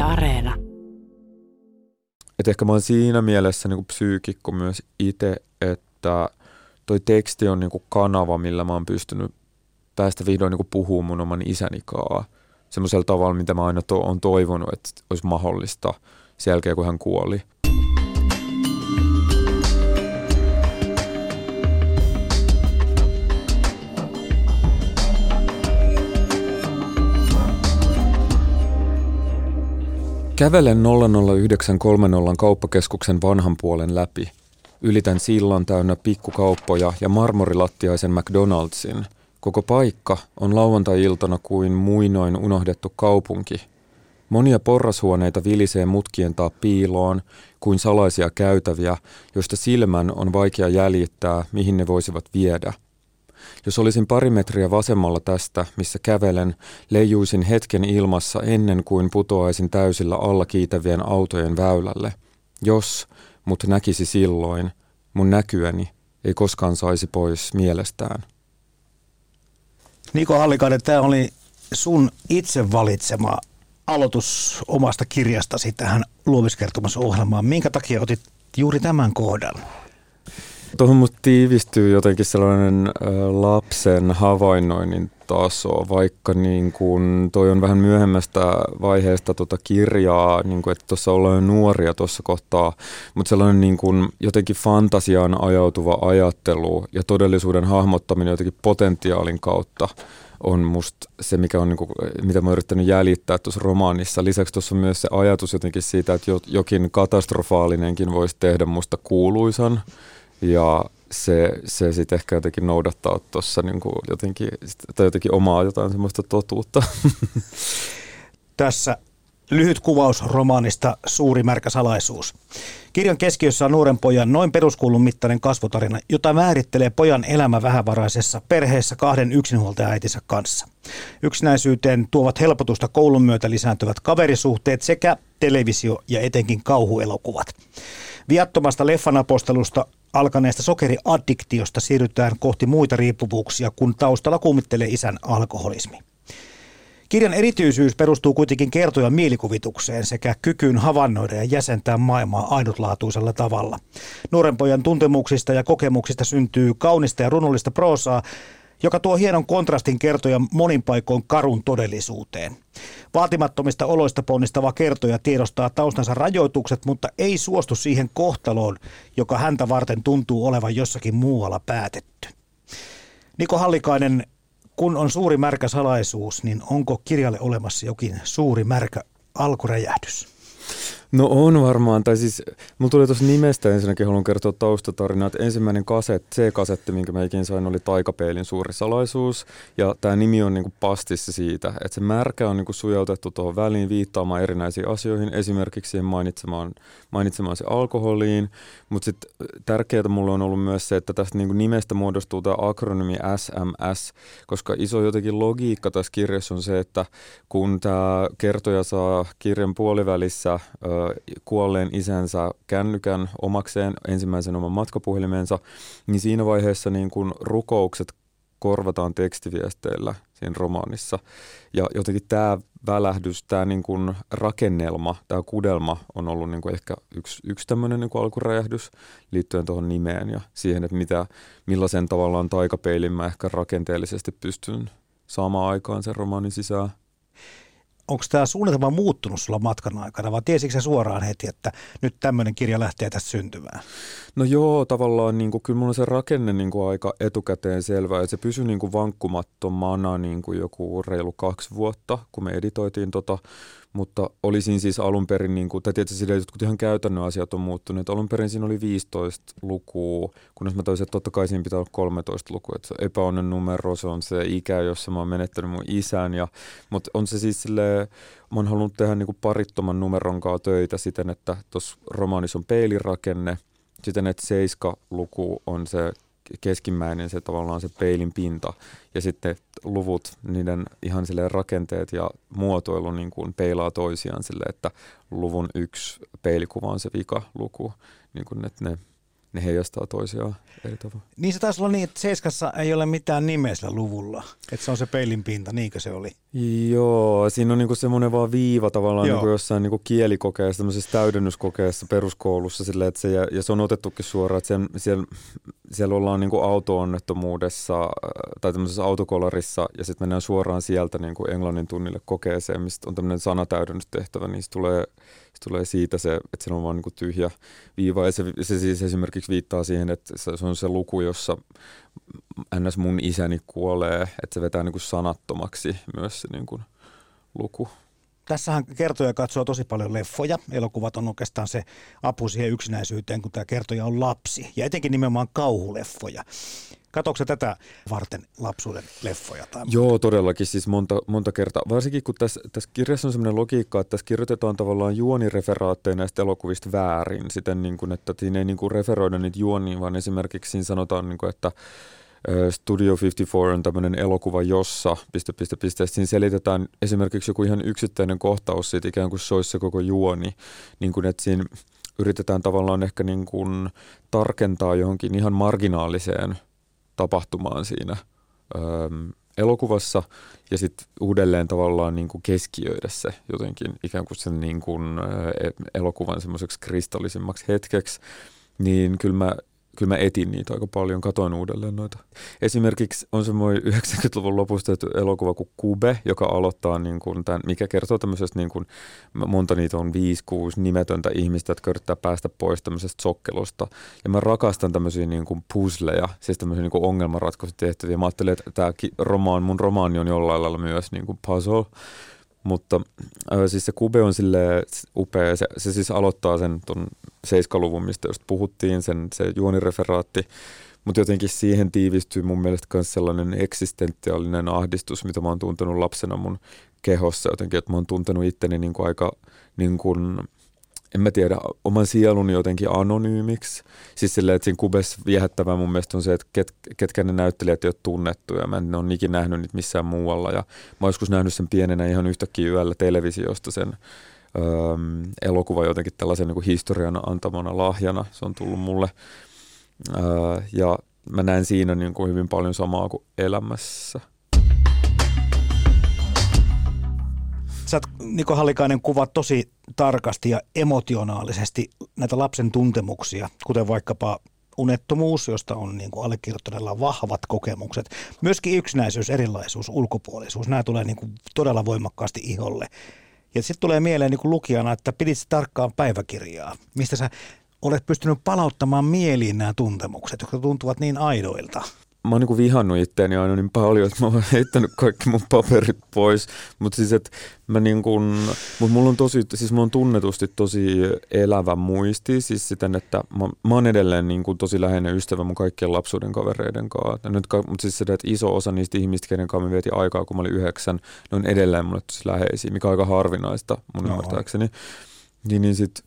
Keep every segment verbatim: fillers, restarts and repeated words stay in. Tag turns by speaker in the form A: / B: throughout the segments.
A: Areena.
B: Et ehkä mä oon siinä mielessä niin kuin psyykikko myös itse, että toi teksti on niin kuin kanava, millä mä oon pystynyt päästä vihdoin niin kuin puhumaan mun oman isäni kaa semmoisella tavalla, mitä mä aina to- on toivonut, että olisi mahdollista sen jälkeen, kun hän kuoli. Kävelen nolla nolla yhdeksän kolmekymmentä kauppakeskuksen vanhan puolen läpi. Ylitän sillan täynnä pikkukauppoja ja marmorilattiaisen McDonald'sin. Koko paikka on lauantai-iltana kuin muinoin unohdettu kaupunki. Monia porrashuoneita vilisee mutkien taa piiloon kuin salaisia käytäviä, joista silmän on vaikea jäljittää, mihin ne voisivat viedä. Jos olisin pari metriä vasemmalla tästä, missä kävelen, leijuisin hetken ilmassa ennen kuin putoaisin täysillä alla kiitävien autojen väylälle. Jos mut näkisi silloin, mun näkyäni ei koskaan saisi pois mielestään.
C: Niko Hallikainen, tämä oli sun itse valitsema aloitus omasta kirjastasi tähän luomiskertomusohjelmaan. Minkä takia otit juuri tämän kohdan?
B: Tuohon musta tiivistyy jotenkin sellainen ä, lapsen havainnoinnin taso, vaikka niin kun toi on vähän myöhemmästä vaiheesta tota kirjaa, niin kun, että tuossa ollaan jo nuoria tuossa kohtaa, mutta sellainen niin kun jotenkin fantasiaan ajautuva ajattelu ja todellisuuden hahmottaminen jotenkin potentiaalin kautta on musta se, mikä on, niin kuin, mitä mä oon yrittänyt jäljittää tuossa romaanissa. Lisäksi tuossa on myös se ajatus jotenkin siitä, että jokin katastrofaalinenkin voisi tehdä musta kuuluisan. Ja se, se sitten ehkä jotenkin noudattaa tuossa niin jotenkin, tai jotenkin omaa jotain semmoista totuutta.
C: Tässä lyhyt kuvaus romaanista Suuri märkä salaisuus. Kirjan keskiössä on nuoren pojan noin peruskoulun mittainen kasvutarina, jota määrittelee pojan elämä vähävaraisessa perheessä kahden yksinhuoltajaäitinsä kanssa. Yksinäisyyteen tuovat helpotusta koulun myötä lisääntyvät kaverisuhteet sekä televisio ja etenkin kauhuelokuvat. Viattomasta leffanapostelusta alkaneesta sokeriaddiktiosta siirrytään kohti muita riippuvuuksia, kun taustalla kummittelee isän alkoholismi. Kirjan erityisyys perustuu kuitenkin kertojan mielikuvitukseen sekä kykyyn havainnoida ja jäsentää maailmaa ainutlaatuisella tavalla. Nuoren pojan tuntemuksista ja kokemuksista syntyy kaunista ja runollista proosaa, joka tuo hienon kontrastin kertojan monin paikoin karun todellisuuteen. Vaatimattomista oloista ponnistava kertoja tiedostaa taustansa rajoitukset, mutta ei suostu siihen kohtaloon, joka häntä varten tuntuu olevan jossakin muualla päätetty. Niko Hallikainen, kun on suuri märkä salaisuus, niin onko kirjalle olemassa jokin suuri märkä alkuräjähdys?
B: No on varmaan, tai siis mulla tuli tuossa nimestä ensinnäkin, haluan kertoa taustatarinaa, että ensimmäinen kaset, C-kasetti, minkä mä ikin sain, oli Taikapeilin suuri salaisuus, ja tämä nimi on niinku pastissa siitä, että se märkä on niinku sujautettu tuohon väliin viittaamaan erinäisiin asioihin, esimerkiksi siihen mainitsemaan, mainitsemaan se alkoholiin, mutta sitten tärkeää mulle on ollut myös se, että tästä niinku nimestä muodostuu tämä akronymi S M S, koska iso jotenkin logiikka tässä kirjassa on se, että kun tämä kertoja saa kirjan puolivälissä kuolleen isänsä kännykän omakseen, ensimmäisen oman matkapuhelimensa, niin siinä vaiheessa niin kun rukoukset korvataan tekstiviesteillä siinä romaanissa. Ja jotenkin tämä välähdys, tämä niin kun rakennelma, tämä kudelma on ollut niin kun ehkä yksi, yksi tämmöinen niin kun alkuräjähdys liittyen tuohon nimeen ja siihen, että mitä, millaisen tavallaan taikapeilin mä ehkä rakenteellisesti pystyn saamaan aikaan sen romaanin sisään.
C: Onko tämä suunnitelma muuttunut sulla matkan aikana, vai tiesitkö sä suoraan heti, että nyt tämmöinen kirja lähtee tästä syntymään?
B: No joo, tavallaan niin kuin, kyllä mulla on se rakenne niin kuin aika etukäteen selvä, ja se pysyi niin kuin vankkumattomana niin kuin joku reilu kaksi vuotta, kun me editoitiin tota, mutta olisin siis alun perin, niin kuin, tai tietysti sillä jotkut ihan käytännön asiat on muuttuneet, alun perin siinä oli viisitoista lukua, kunnes mä toisin, että totta kai siinä pitää olla kolmetoista lukua, että se epäonnen numero, se on se ikä, jossa mä oon menettänyt mun isän, ja, mutta on se siis silleen, mä oon halunnut tehdä niin kuin parittoman numeron kanssa töitä siten, että tuossa romaanissa on peilirakenne, siten, että seiska-luku on se keskimmäinen, se tavallaan se peilin pinta, ja sitten luvut, niiden ihan silleen rakenteet ja muotoilu niin kuin peilaa toisiaan silleen, että luvun yksi peilikuva on se vika luku, niin kuin, että ne, ne heijastaa toisiaan eri tavalla.
C: Niin se taisi olla niin, että Seiskassa ei ole mitään nimeä sillä luvulla. Että se on se peilin pinta, niinkö se oli?
B: Joo, siinä on niinku semmoinen vaan viiva tavallaan niinku jossain niinku kielikokeessa, tämmöisessä täydennyskokeessa peruskoulussa silleen, että se, ja, ja se on otettukin suoraan, että sen, siellä, siellä ollaan niinku auto-onnettomuudessa tai tämmöisessä autokolarissa ja sitten mennään suoraan sieltä niinku englannin tunnille kokeeseen, mistä on tämmöinen sanatäydennystehtävä, niin se tulee, se tulee siitä se, että siinä on vaan niinku tyhjä viiva ja se, se siis esimerkiksi viittaa siihen, että se on se luku, jossa ns. Mun isäni kuolee, että se vetää niinku sanattomaksi myös se niinku luku.
C: Tässähän kertoja katsoo tosi paljon leffoja. Elokuvat on oikeastaan se apu siihen yksinäisyyteen, kun tämä kertoja on lapsi. Ja etenkin nimenomaan kauhuleffoja. Katsoitko tätä varten lapsuuden leffoja? Tai
B: Joo, todellakin siis monta, monta kertaa. Varsinkin kun tässä, tässä kirjassa on sellainen logiikka, että tässä kirjoitetaan tavallaan juonireferaatteja näistä elokuvista väärin. Siten, niin kuin, että siinä ei niin kuin referoida niitä juoniin, vaan esimerkiksi siinä sanotaan, niin kuin, että Studio viisikymmentäneljä on tämmöinen elokuva, jossa piste, piste, piste. Siinä selitetään esimerkiksi joku ihan yksittäinen kohtaus siitä, ikään kuin se olisi se koko juoni. Niin kuin, että siinä yritetään tavallaan ehkä niin kuin tarkentaa johonkin ihan marginaaliseen tapahtumaan siinä öö, elokuvassa ja sitten uudelleen tavallaan niin kuin keskiöidä se jotenkin ikään kuin sen niin kuin, ö, elokuvan semmoiseksi kristallisimmaksi hetkeksi, niin kyllä mä Kyllä mä etin niitä aika paljon, katoin uudelleen noita. Esimerkiksi on semmoinen yhdeksänkymmentäluvun lopusta tehty elokuva kuin Kube, joka aloittaa, niin kuin tämän, mikä kertoo tämmöisestä, niin kuin, monta niitä on, viisi, kuusi nimetöntä ihmistä, jotka yrittää päästä pois tämmöisestä sokkelusta. Ja mä rakastan tämmöisiä niin kuin puzzleja, siis tämmöisiä niin kuin ongelmanratkaisutehtäviä. Mä ajattelin, että tämä romaan, mun romaani on jollain lailla myös niin kuin puzzle. Mutta äh, siis se Kube on silleen upea, se, se siis aloittaa sen ton seiskaluvun, mistä just puhuttiin, sen, se juonireferaatti, mutta jotenkin siihen tiivistyy mun mielestä myös sellainen eksistentiaalinen ahdistus, mitä mä oon tuntenut lapsena mun kehossa jotenkin, että mä oon tuntenut itteni niin kuin aika, niin kuin, en mä tiedä, oman sieluni jotenkin anonyymiksi. Siis silleen, että siinä Kubessa viehättävää mun mielestä on se, että ket, ketkä ne näyttelijät ei ole tunnettuja. Mä en ole ikinä nähnyt niitä missään muualla. Ja mä oon joskus nähnyt sen pienenä ihan yhtäkkiä yöllä televisiosta sen öö, elokuva jotenkin tällaisen niin kuin historian antamana lahjana. Se on tullut mulle. Öö, ja mä näen siinä niin kuin hyvin paljon samaa kuin elämässä.
C: Sä oot, Niko Hallikainen, kuvaat tosi tarkasti ja emotionaalisesti näitä lapsen tuntemuksia, kuten vaikkapa unettomuus, josta on niin kuin allekirjoittaneella vahvat kokemukset. Myöskin yksinäisyys, erilaisuus, ulkopuolisuus, nämä tulee niin kuin todella voimakkaasti iholle. Ja sitten tulee mieleen niin kuin lukijana, että pidit tarkkaan päiväkirjaa, mistä sä olet pystynyt palauttamaan mieliin nämä tuntemukset, jotka tuntuvat niin aidoilta.
B: Mä oon niinku vihannut itteeni aina niin paljon, että mä oon heittänyt kaikki mun paperit pois, mutta siis että mä niinku, mut mulla on tosi, siis mulla on tunnetusti tosi elävä muisti, siis siten, että mä, mä oon edelleen niinku tosi läheinen ystävä mun kaikkien lapsuuden kavereiden kanssa, mutta siis sitä, että iso osa niistä ihmistä, kenen kanssa me vietin aikaa, kun mä olin yhdeksän, ne on edelleen mulle tosi läheisiä, mikä on aika harvinaista mun no, ymmärtääkseni, niin, niin sit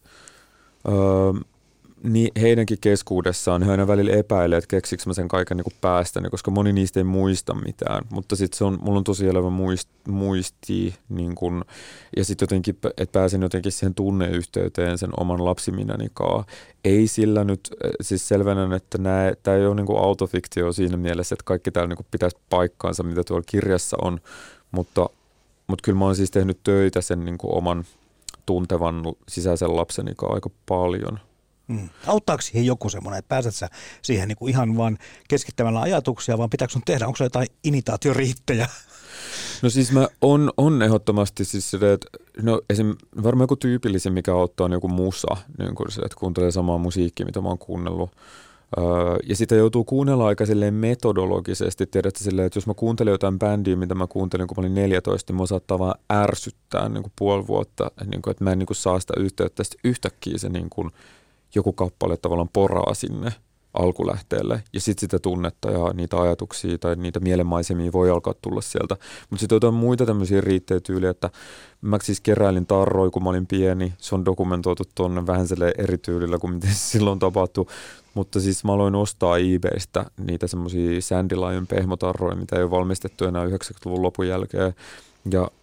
B: öö, niin heidänkin keskuudessaan he aina välillä epäilee, että keksikö mä sen kaiken niin kuin päästäni, koska moni niistä ei muista mitään. Mutta sitten se on, mulla on tosi elävä muist, muisti niin kuin, ja sitten jotenkin, että pääsen jotenkin siihen tunneyhteyteen sen oman lapsiminäni kanssa. Ei sillä nyt, siis selvennän, että tämä ei ole niin kuin autofiktio siinä mielessä, että kaikki täällä niin kuin pitäisi paikkaansa, mitä tuolla kirjassa on, mutta, mutta kyllä mä oon siis tehnyt töitä sen niin kuin oman tuntevan sisäisen lapseni kanssa aika paljon.
C: Mm. Auttaako siihen joku semmoinen, että pääset sä siihen niin kuin ihan vaan keskittämällä ajatuksia, vaan pitääkö sun tehdä, onko se jotain imitaatioriittejä?
B: No siis mä on, on ehdottomasti siis se, että no esim. Varmaan joku tyypillisin, mikä auttaa, on joku musa, niin kuin se, että kuuntelee samaa musiikkia, mitä mä oon kuunnellut. Öö, ja sitä joutuu kuunnella aika silleen metodologisesti, tiedätte silleen, että jos mä kuuntelen jotain bändiä, mitä mä kuuntelin, kun mä olin neljätoista, niin mä saattaa vaan ärsyttää niin kuin puoli vuotta, niin kuin, että mä en niin kuin saa sitä yhteyttä, sitten yhtäkkiä se niin kuin joku kappale tavallaan poraa sinne alkulähteelle ja sitten sitä tunnetta ja niitä ajatuksia tai niitä mielenmaisemia voi alkaa tulla sieltä. Mutta sitten jotain muita tämmöisiä riittejä tyyliä, että mä siis keräilin tarroja, kun mä olin pieni. Se on dokumentoitu tuonne vähän eri tyylillä kuin miten se silloin tapahtui. Mutta siis mä aloin ostaa eBaystä niitä semmoisia Sandy Lion pehmotarroja, mitä ei ole valmistettu enää yhdeksänkymmentäluvun lopun jälkeen. Ja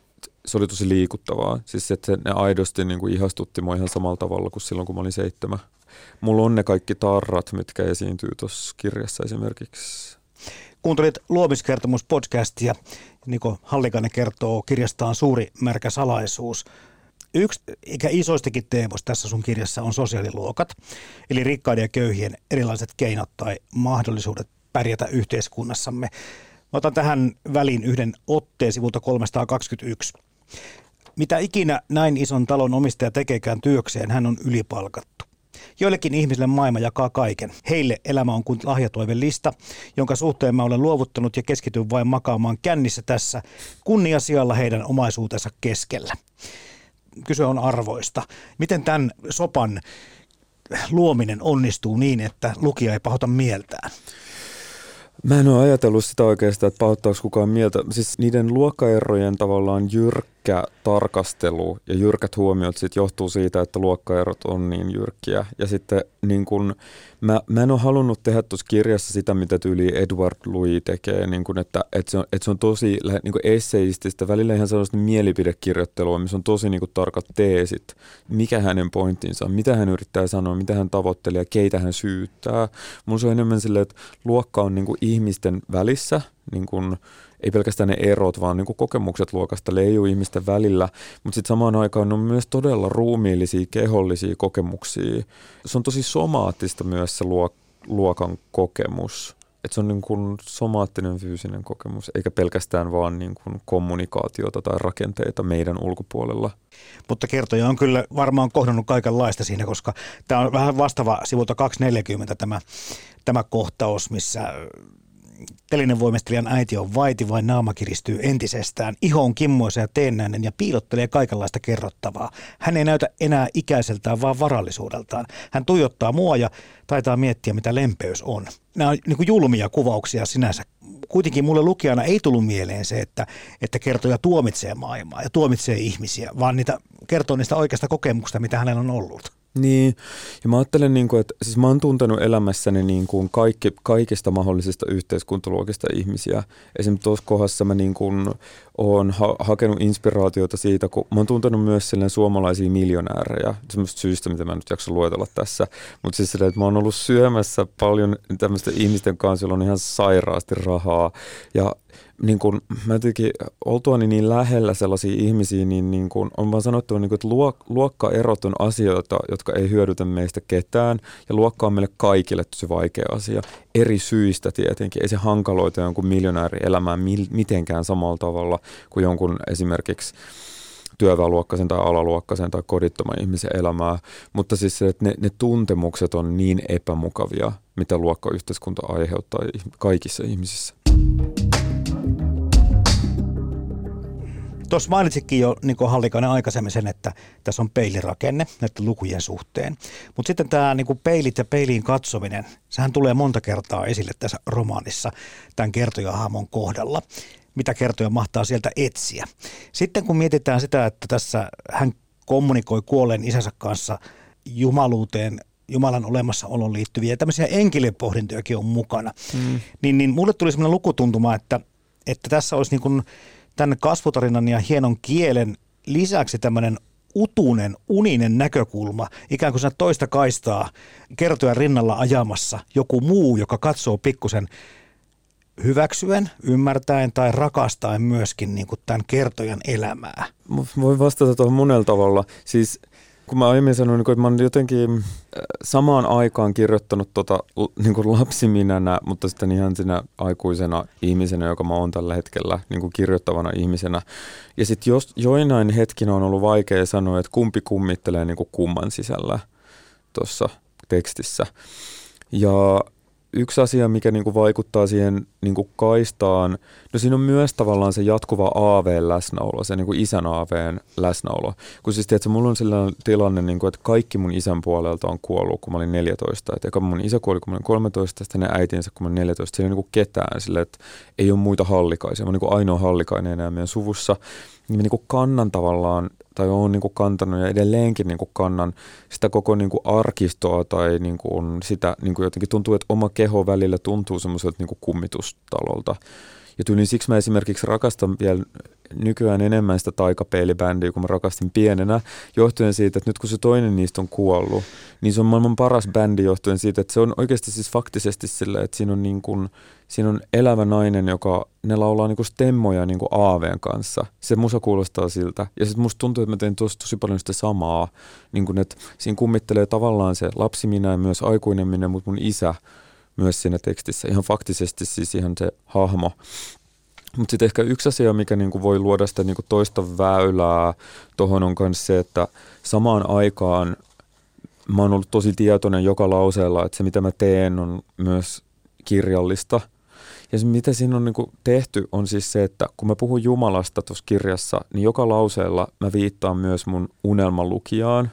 B: se oli tosi liikuttavaa. Siis että ne aidosti niin kuin ihastutti mua ihan samalla tavalla kuin silloin, kun mä olin seitsemän. Mulla on ne kaikki tarrat, mitkä esiintyy tuossa kirjassa esimerkiksi.
C: Kuuntelit Luomiskertomus-podcastia. Niko Hallikainen kertoo kirjastaan Suuri märkä salaisuus. Yksi eikä isoistakin teemoista tässä sun kirjassa on sosiaaliluokat, eli rikkaiden ja köyhien erilaiset keinot tai mahdollisuudet pärjätä yhteiskunnassamme. Mä otan tähän väliin yhden otteen sivulta kolmesataakaksikymmentäyksi. Mitä ikinä näin ison talon omistaja tekeekään työkseen, hän on ylipalkattu. Joillekin ihmisille maailma jakaa kaiken. Heille elämä on kuin lahjatoivelista, jonka suhteen mä olen luovuttanut ja keskityn vain makaamaan kännissä tässä kunniasijalla heidän omaisuutensa keskellä. Kyse on arvoista. Miten tämän sopan luominen onnistuu niin, että lukija ei pahota mieltään?
B: Mä en ole ajatellut sitä oikeastaan, että pahoittaako kukaan mieltä. Siis niiden luokkaerojen tavallaan jyrkkä tarkastelu ja jyrkät huomiot sit johtuu siitä, että luokkaerot on niin jyrkkiä. Ja sitten niin kun, mä, mä en ole halunnut tehdä tuossa kirjassa sitä, mitä tyyli Edward Louis tekee, niin kun, että, että, se on, että se on tosi niin kun esseististä, välillä ihan sellaista mielipidekirjoittelua, missä on tosi niin kun tarkat teesit, mikä hänen pointtinsa on, mitä hän yrittää sanoa, mitä hän tavoittelee ja keitä hän syyttää. Mun se on enemmän silleen, että luokka on niin kun ihmisten välissä, niin kun, ei pelkästään ne erot, vaan niin kuin kokemukset luokasta leijuu ihmisten välillä, mutta sitten samaan aikaan on myös todella ruumiillisia, kehollisia kokemuksia. Se on tosi somaattista myös se luokan kokemus. Et se on niin kuin somaattinen fyysinen kokemus, eikä pelkästään vaan niin kuin kommunikaatiota tai rakenteita meidän ulkopuolella.
C: Mutta kertoja on kyllä varmaan kohdannut kaikenlaista siinä, koska tämä on vähän vastaava sivulta kaksisataaneljäkymmentä tämä, tämä kohtaus, missä telinevoimistelijan äiti on vaiti, vain naama kiristyy entisestään. Iho on kimmoisa ja teennäinen ja piilottelee kaikenlaista kerrottavaa. Hän ei näytä enää ikäiseltään, vaan varallisuudeltaan. Hän tuijottaa mua ja taitaa miettiä, mitä lempeys on. Nämä on niin kuin julmia kuvauksia sinänsä. Kuitenkin mulle lukijana ei tullut mieleen se, että, että kertoja tuomitsee maailmaa ja tuomitsee ihmisiä, vaan niitä kertoo niistä oikeasta kokemuksista, mitä hänellä on ollut.
B: Niin, ja mä ajattelen, niin kuin, että siis mä oon tuntenut elämässäni niin kuin kaikki, kaikista mahdollisista yhteiskuntaluokista ihmisiä. Esimerkiksi tuossa kohdassa mä niin kuin oon ha- hakenut inspiraatiota siitä, kun mä oon tuntenut myös suomalaisia miljonäärejä, semmoista syystä, mitä mä en nyt jaksa luetella tässä. Mutta siis sillä, että mä oon ollut syömässä paljon tämmöisten ihmisten kanssa, joilla on ihan sairaasti rahaa. Ja niin kun, mä jotenkin oltuani niin lähellä sellaisia ihmisiä, niin, niin kun, on vaan sanottu, niin kun, että luok, luokkaerot on asioita, jotka ei hyödytä meistä ketään. Ja luokka on meille kaikille tosi vaikea asia. Eri syistä tietenkin. Ei se hankaloita jonkun miljonäärin elämää mitenkään samalla tavalla kuin jonkun esimerkiksi työväenluokkaisen tai alaluokkaisen tai kodittoman ihmisen elämää. Mutta siis se, että ne, ne tuntemukset on niin epämukavia, mitä luokkayhteiskunta aiheuttaa kaikissa ihmisissä.
C: Tuossa mainitsikin jo Niko Hallikainen aikaisemmin sen, että tässä on peilirakenne näiden lukujen suhteen. Mutta sitten tämä niinku peilit ja peiliin katsominen, sehän tulee monta kertaa esille tässä romaanissa tämän kertojahahmon kohdalla. Mitä kertoja mahtaa sieltä etsiä. Sitten kun mietitään sitä, että tässä hän kommunikoi kuolleen isänsä kanssa jumaluuteen, Jumalan olemassaoloon liittyviä tämmöisiä enkelipohdintojakin on mukana, mm. niin, niin mulle tuli semmoinen lukutuntuma, että, että tässä olisi niin kuin tämän kasvutarinan ja hienon kielen lisäksi tämmöinen utunen, uninen näkökulma, ikään kuin siinä toista kaistaa kertojan rinnalla ajamassa joku muu, joka katsoo pikkusen hyväksyen, ymmärtäen tai rakastaen myöskin niin kuin tämän kertojan elämää.
B: Voin vastata tuohon monella tavalla. Siis kun mä aiemmin sanoin, että mä oon jotenkin samaan aikaan kirjoittanut tota, niin kuin lapsiminänä, mutta sitten ihan siinä aikuisena ihmisenä, joka mä oon tällä hetkellä niin kuin kirjoittavana ihmisenä. Ja sitten jos joinain hetkinä on ollut vaikea sanoa, että kumpi kummittelee niin kuin kumman sisällä tuossa tekstissä. Ja yksi asia, mikä niinku vaikuttaa siihen niinku kaistaan, no siinä on myös tavallaan se jatkuva aaveen läsnäolo, se niinku isän aaveen läsnäolo. Kun siis tiedätkö, mulla on sellainen tilanne, niinku, että kaikki mun isän puolelta on kuollut, kun mä olin neljätoista. Et eka mun isä kuoli, kun mä olin kolmetoista, sitten ne äitinsä, kun mä olin neljätoista. Siinä ei niinku ketään, sille, että ei ole muita hallikaisia. Mä oon niinku ainoa hallikainen enää meidän suvussa. Niin mä niinku kannan tavallaan, tai olen niinku kantanut ja edelleenkin niinku kannan sitä koko niinku arkistoa tai niinku sitä niinku jotenkin tuntuu, että oma keho välillä tuntuu semmoiselta niinku kummitustalolta. Ja tyylin siksi mä esimerkiksi rakastan vielä nykyään enemmän sitä taikapeilibändiä, kun mä rakastin pienenä, johtuen siitä, että nyt kun se toinen niistä on kuollut, niin se on maailman paras bändi johtuen siitä, että se on oikeasti siis faktisesti sillä, että siinä on, niin kuin, siinä on elävä nainen, joka ne laulaa niin kuin stemmoja niin kuin aaveen kanssa. Se musa kuulostaa siltä. Ja sitten musta tuntuu, että mä tein tosi, tosi paljon sitä samaa. Niin kuin, että siinä kummittelee tavallaan se lapsi minä ja myös aikuinen minä, mutta mun isä myös siinä tekstissä. Ihan faktisesti siis ihan se hahmo. Mutta sitten ehkä yksi asia, mikä niinku voi luoda sitä niinku toista väylää tuohon on myös se, että samaan aikaan mä oon ollut tosi tietoinen joka lauseella, että se mitä mä teen on myös kirjallista. Ja se mitä siinä on niinku tehty on siis se, että kun mä puhun Jumalasta tuossa kirjassa, niin joka lauseella mä viittaan myös mun unelmalukijaan.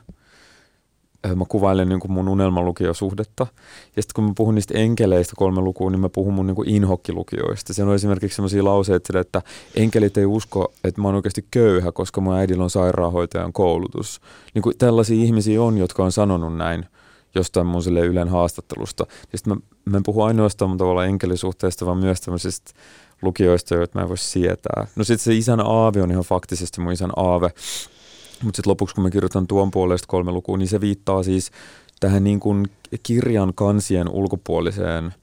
B: Mä kuvailen niin kuin mun unelmalukijosuhdetta. Ja sitten kun mä puhun niistä enkeleistä kolme lukua, niin mä puhun mun niin kuin inhokkilukijoista. Siellä on esimerkiksi sellaisia lauseita, että enkelit ei usko, että mä oon oikeasti köyhä, koska mun äidillä on sairaanhoitajan koulutus. Niin kuin tällaisia ihmisiä on, jotka on sanonut näin jostain mun silleen Ylen haastattelusta. Ja sitten mä, mä en puhu ainoastaan mun tavallaan enkelisuhteista, vaan myös tämmöisistä lukijoista, joita mä en voi sietää. No sitten se isän aave on ihan faktisesti mun isän aave. Mutta sitten lopuksi, kun mä kirjoitan tuon puolesta kolme lukua, niin se viittaa siis tähän niin kuin kirjan kansien ulkopuoliseen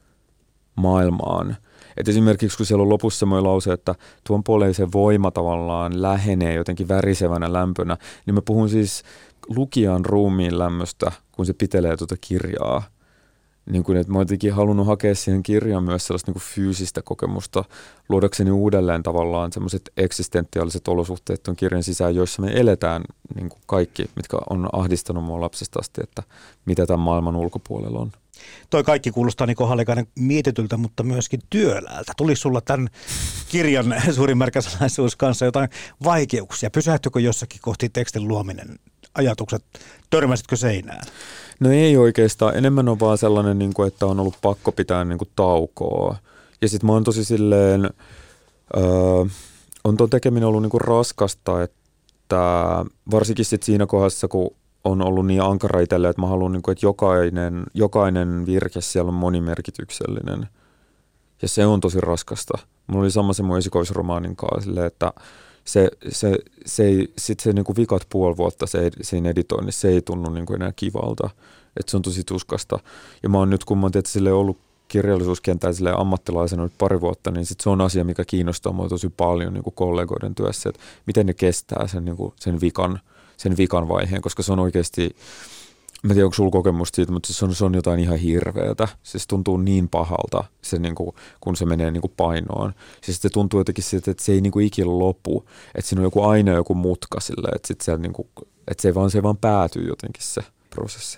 B: maailmaan. Et esimerkiksi kun siellä on lopussa semmoinen lause, että tuon puoleisen voima tavallaan lähenee jotenkin värisevänä lämpönä, niin mä puhun siis lukijan ruumiin lämmöstä, kun se pitelee tuota kirjaa. Niin kuin, että mä oon jotenkin halunnut hakea siihen kirjaan myös sellaista niin kuin fyysistä kokemusta, luodakseni uudelleen tavallaan sellaiset eksistentiaaliset olosuhteet tuon kirjan sisään, joissa me eletään niin kuin kaikki, mitkä on ahdistanut mua lapsesta asti, että mitä tämän maailman ulkopuolella on.
C: Toi kaikki kuulostaa Niko Hallikainen mietityltä, mutta myöskin työläältä. Tuli sulla tämän kirjan Suuri märkä salaisuus kanssa jotain vaikeuksia? Pysähtyykö jossakin kohti tekstin luominen ajatukset? Törmäsitkö seinään?
B: No ei oikeastaan. Enemmän on vaan sellainen, että on ollut pakko pitää taukoa. Ja sitten mä oon tosi silleen, öö, on tuon tekeminen ollut niinku raskasta, että varsinkin sit siinä kohdassa, kun on ollut niin ankara itselle, että mä haluan, niinku, että jokainen, jokainen virke siellä on monimerkityksellinen. Ja se on tosi raskasta. Mulla oli sama se mun esikoisromaanin kanssa silleen, että se, se, se, ei, sit se niinku vikat puoli vuotta se, siinä editoinnissa, se ei tunnu niinku enää kivalta. Että se on tosi tuskasta. Ja mä oon nyt, kun mä oon tietysti ollut kirjallisuuskentällä ammattilaisena nyt pari vuotta, niin sit se on asia, mikä kiinnostaa mua tosi paljon niin kuin kollegoiden työssä, että miten ne kestää sen, niin kuin, sen, vikan, sen vikan vaiheen, koska se on oikeasti, mä en tiedä, onko sulla kokemusta siitä, mutta se on, se on jotain ihan hirveätä. Se tuntuu niin pahalta, se, niin kuin, kun se menee niin kuin painoon. Siis se tuntuu jotenkin siitä, että se ei niin kuin ikinä lopu, että siinä on joku aina joku mutka sille, että, sit siellä, niin kuin, että se, ei vaan, se ei vaan päätyy jotenkin se prosessi.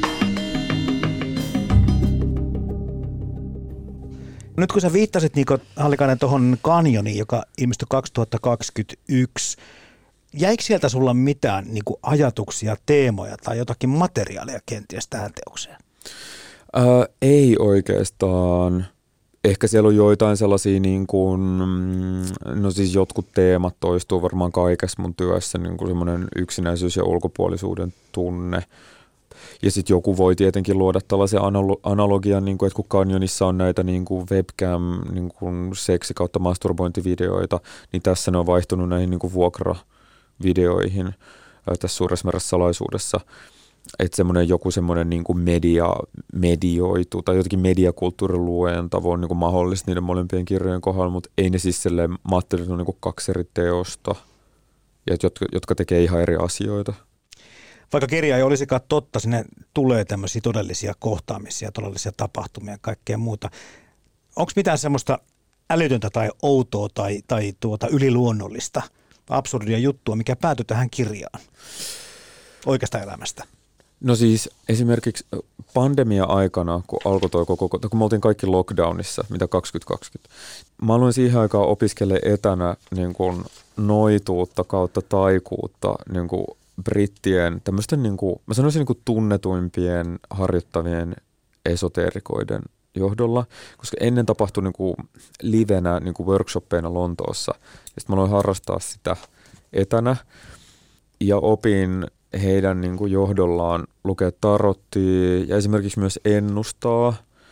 C: Nyt kun sä viittasit, Niko Hallikainen, tuohon Kanjoniin, joka ilmestyi kaksituhattakaksikymmentäyksi, jäikö sieltä sulla mitään niin kuin ajatuksia, teemoja tai jotakin materiaalia kenties tähän teokseen?
B: Ää, ei oikeastaan. Ehkä siellä on joitain sellaisia, niin kuin, no siis jotkut teemat toistuu varmaan kaikessa mun työssä, niin kuin semmoinen yksinäisyys ja ulkopuolisuuden tunne. Ja sitten joku voi tietenkin luoda tällaisen analo- analogian, niin kuin, että kun Kanjonissa on näitä niin kuin webcam, niin kuin seksi- kautta masturbointivideoita, niin tässä ne on vaihtunut näihin niin kuin vuokravideoihin tässä Suuressa märkässä salaisuudessa. Että semmoinen joku semmoinen niin kuin media, medioitu tai jotenkin mediakulttuurin luojan tavoin niin kuin mahdollista niiden molempien kirjojen kohdalla, mutta ei ne siis silleen, mä ajattelin, että ne on niin kuin kaksi eri teosta, jotka, jotka tekee ihan eri asioita.
C: Vaikka kirja ei olisikaan totta, sinne tulee tämmöisiä todellisia kohtaamisia, todellisia tapahtumia ja kaikkea muuta. Onko mitään semmoista älytöntä tai outoa tai, tai tuota yliluonnollista, absurdia juttua, mikä päätyi tähän kirjaan oikeasta elämästä?
B: No siis esimerkiksi pandemia-aikana, kun alkoi toi koko, kun me oltiin kaikki lockdownissa, mitä kaksituhattakaksikymmentä, mä aloin siihen aikaan opiskella etänä niin kuin noituutta kautta taikuutta, niin kuin brittien tämmöisten, niin kuin, mä sanoisin niin kuin tunnetuimpien harjoittavien esoteerikoiden johdolla, koska ennen tapahtui niin kuin livenä niin kuin workshoppeina Lontoossa. Ja sitten mä aloin harrastaa sitä etänä ja opin heidän niin kuin johdollaan lukea tarottia ja esimerkiksi myös ennustaa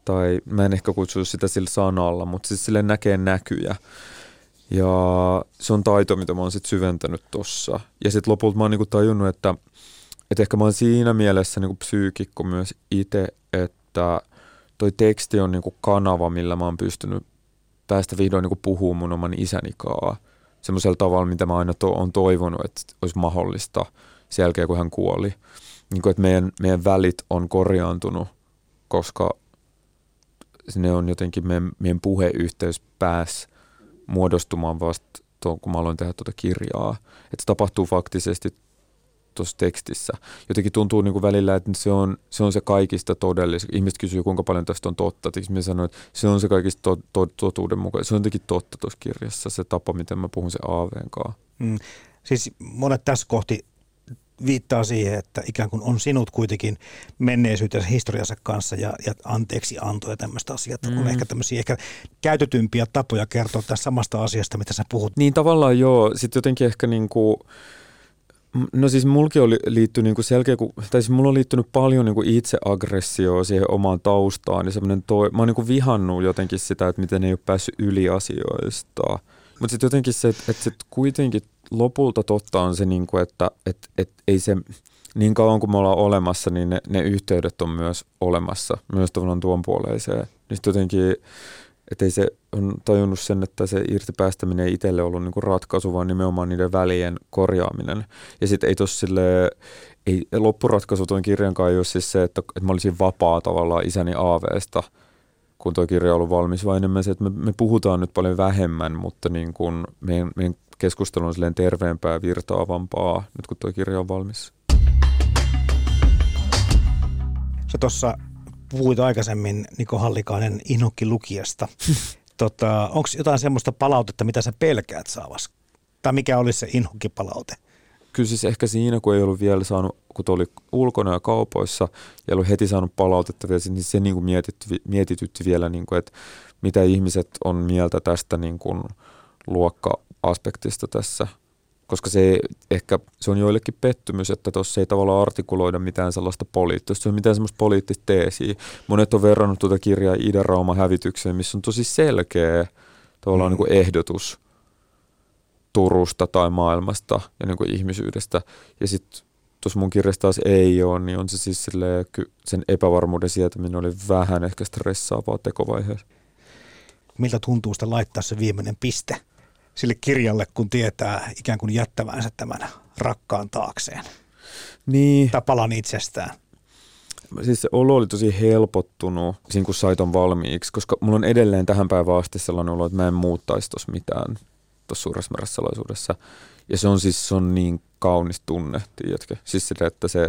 B: tai mä en ehkä kutsu sitä sillä sanalla, mutta siis sille näkee näkyjä. Ja se on taito, mitä mä oon sitten syventänyt tossa. Ja sitten lopulta mä oon niinku tajunnut, että, että ehkä mä oon siinä mielessä niinku psyykikko myös itse, että toi teksti on niinku kanava, millä mä oon pystynyt päästä vihdoin niinku puhumaan mun oman isäni kaa. Semmoisella tavalla, mitä mä aina to- on toivonut, että olisi mahdollista sen jälkeen, kun hän kuoli. Niin kuin, että meidän, meidän välit on korjaantunut, koska ne on jotenkin, meidän, meidän puheyhteys pääsi muodostumaan vasta tuon, kun mä aloin tehdä tuota kirjaa. Että se tapahtuu faktisesti tuossa tekstissä. Jotenkin tuntuu niin kuin välillä, että se on, se on se kaikista todellista. Ihmiset kysyy, kuinka paljon tästä on totta. Tiksi minä sanoin, että se on se kaikista to, to, totuuden mukaan. Se on jotenkin totta tuossa kirjassa, se tapa, miten mä puhun sen Aaveen kanssa.
C: Mm. Siis monet tässä kohti viittaa siihen, että ikään kuin on sinut kuitenkin menneisyytensä historiansa kanssa ja, ja anteeksi anto ja tämmöistä asiat. Mm. On ehkä tämmöisiä ehkä käytetympiä tapoja kertoa tästä samasta asiasta, mitä sä puhut.
B: Niin tavallaan joo. Sitten jotenkin ehkä niin kuin no siis mulki oli liittynyt niinku selkeä, tai siis mulla on liittynyt paljon niinku itseaggressioa siihen omaan taustaan ja semmoinen toi, mä oon niinku vihannut jotenkin sitä, että miten ei ole päässyt yli asioista. Mutta sitten jotenkin se, että et sit kuitenkin lopulta totta on se, niinku, että et, et ei se, niin kauan kuin me ollaan olemassa, niin ne, ne yhteydet on myös olemassa, myös tavallaan tuon puoleiseen. Niin sitten jotenkin, että ei se on tajunnut sen, että se irti päästäminen ei itselle ollut niinku ratkaisu, vaan nimenomaan niiden välien korjaaminen. Ja sitten ei tossa silleen, ei, loppuratkaisu tuon kirjan kanssa ei ole siis se, että, että mä olisin vapaa tavallaan isäni aaveesta, kun tuo kirja on ollut valmis, vaan enemmän se, että me, me puhutaan nyt paljon vähemmän, mutta niin kun meidän, meidän keskustelu on silleen terveempää ja virtaavampaa, nyt kun tuo kirja on valmis.
C: Sä tuossa puhuit aikaisemmin Niko Hallikainen Inhokki-lukijasta. tota, onko jotain semmoista palautetta, mitä sä pelkäät saavas? Tai mikä olisi se Inhokki-palaute?
B: Kyllä siis ehkä siinä, kun ei ollut vielä saanut, kun oli ulkona ja kaupoissa, ja ei ollut heti saanut palautetta vielä, niin se niin kuin mietitytti, mietitytti vielä, niin kuin, että mitä ihmiset on mieltä tästä niin kuin luokka-aspektista tässä. Koska se, ehkä, se on joillekin pettymys, että tuossa ei tavallaan artikuloida mitään sellaista poliittista, se on mitään semmoista poliittista teesiä. Monet on verrannut tuota kirjaa Idän-Rauman hävitykseen, missä on tosi selkeä tavallaan mm. niin kuin ehdotus Turusta tai maailmasta ja niin kuin ihmisyydestä. Ja sitten tuossa mun kirjassa taas ei ole, niin on se siis silleen, sen epävarmuuden sietäminen oli vähän ehkä stressaavaa tekovaiheessa.
C: Miltä tuntuu sitä laittaa se viimeinen piste sille kirjalle, kun tietää ikään kuin jättävänsä tämän rakkaan taakseen?
B: Niin.
C: Tai palan itsestään.
B: Siis se olo oli tosi helpottunut siinä, kun sai ton valmiiksi, koska mulla on edelleen tähän päivään asti sellainen olo, että mä en muuttaisi tuossa mitään tuossa suuressa määrässä. Ja se on siis se on niin kaunis tunne, tiedätkö? Siis sitä, että se,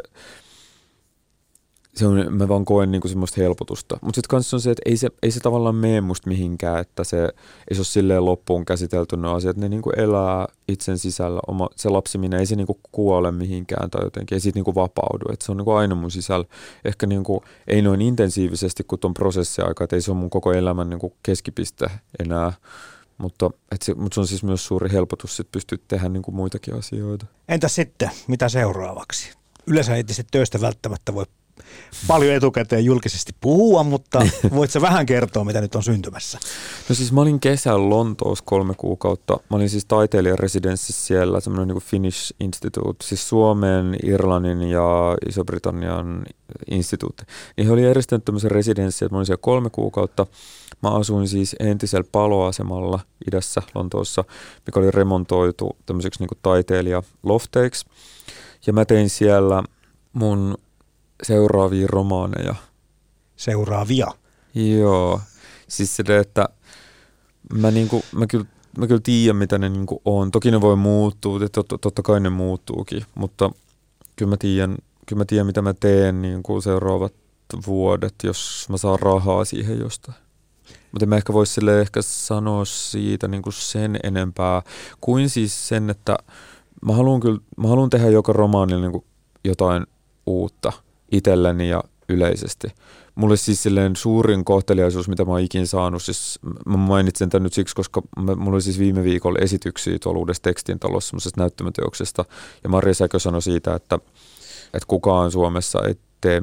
B: se on, mä vaan koen niinku semmoista helpotusta. Mutta sitten kanssa on se, että ei se, ei se tavallaan mene musta mihinkään, että se ei se ole silleen loppuun käsitelty ne asiat. Ne niinku elää itsen sisällä. Oma, se lapsiminen ei se niinku kuole mihinkään tai jotenkin, ei siitä niinku vapaudu. Et se on niinku aina mun sisällä. Ehkä niinku, ei noin intensiivisesti kuin ton prosessin aikaa, että ei se ole mun koko elämän niinku keskipiste enää. Mutta, se, mutta se on siis myös suuri helpotus sit pystyä tehdä niinku muitakin asioita.
C: Entä sitten, mitä seuraavaksi? Yleensä ei tietysti töistä välttämättä voi paljon etukäteen julkisesti puhua, mutta voit sä vähän kertoa, mitä nyt on syntymässä?
B: No siis mä olin kesällä Lontoossa kolme kuukautta. Mä olin siis taiteilijaresidenssissä siellä, semmoinen niin kuin Finnish Institute, siis Suomen, Irlannin ja Iso-Britannian instituutti. Niin he oli järjestänyt tämmöisen residenssiä, että mä olin siellä kolme kuukautta. Mä asuin siis entisellä paloasemalla idässä Lontoossa, mikä oli remontoitu tämmöiseksi niin kuin taiteilijalofteiksi. Ja mä tein siellä mun seuraavia romaaneja.
C: Seuraavia?
B: Joo. Siis se, että mä, niinku, mä, kyllä, mä kyllä tiedän, mitä ne niinku on. Toki ne voi muuttua, totta, totta kai ne muuttuukin, mutta kyllä mä tiedän, kyllä mä tiedän mitä mä teen niinku seuraavat vuodet, jos mä saan rahaa siihen jostain. Mutta mä ehkä voisi sille ehkä sanoa siitä niinku sen enempää kuin siis sen, että mä haluan kyllä, mä haluan tehdä joka romaanilla niinku jotain uutta itselleni ja yleisesti. Mulle siis silleen suurin kohteliaisuus, mitä mä oon ikin saanut, siis mä mainitsen tämän nyt siksi, koska mä, mulla oli siis viime viikolla esityksiä tuolla Uudessa Tekstintalossa semmoisesta näyttämöteoksesta, ja Marja Säkö sanoi siitä, että, että kukaan Suomessa ei tee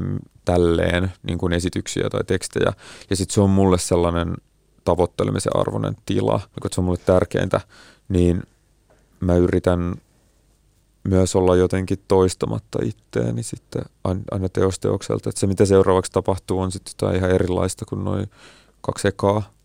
B: tälleen niin kuin esityksiä tai tekstejä. Ja sitten se on mulle sellainen tavoittelemisen arvoinen tila, kun se on mulle tärkeintä, niin mä yritän myös olla jotenkin toistamatta itteeni sitten aina teosteokselta. Että se, mitä seuraavaksi tapahtuu, on sitten jotain ihan erilaista kuin noin kaksi ekaa.